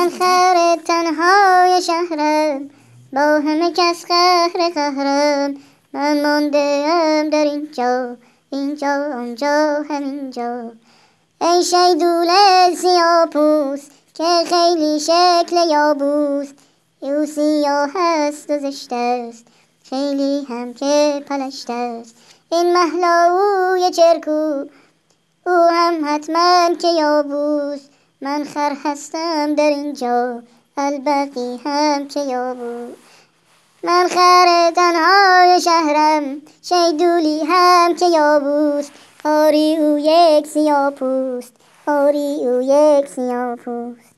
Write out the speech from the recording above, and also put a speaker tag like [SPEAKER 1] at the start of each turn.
[SPEAKER 1] من خر تنهای شهرم، با همه کس قهرم. من مانده ام در اینجا آنجا همینجا. ای شیدول سیاه‌پوست که خیلی شکل یابوست، او سیاه است و زشت است، خیلی هم که پلشت است. این محلاوی چرکو، او هم حتما که یابوست. من خر هستم در اینجا، البقی هم که یابوست. من خر تنهای شهرم، شیدولی هم که یابوست. آری او یک سیاه‌پوست، آری او یک سیاه‌پوست.